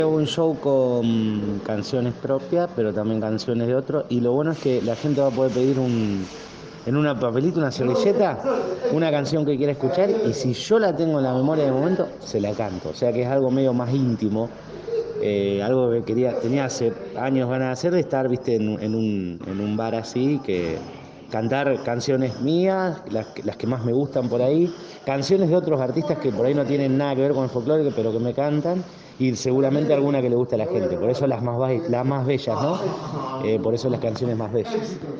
Hago un show con canciones propias, pero también canciones de otros. Y lo bueno es que la gente va a poder pedir en una papelita, una servilleta, una canción que quiera escuchar. Y si yo la tengo en la memoria de momento, se la canto. O sea que es algo medio más íntimo. Algo que tenía hace años ganas de hacer, de estar, viste, en un bar así, que cantar canciones mías, las que más me gustan por ahí, canciones de otros artistas que por ahí no tienen nada que ver con el folclore, pero que me cantan, y seguramente alguna que le guste a la gente. Por eso las más bellas, ¿no? Por eso las canciones más bellas.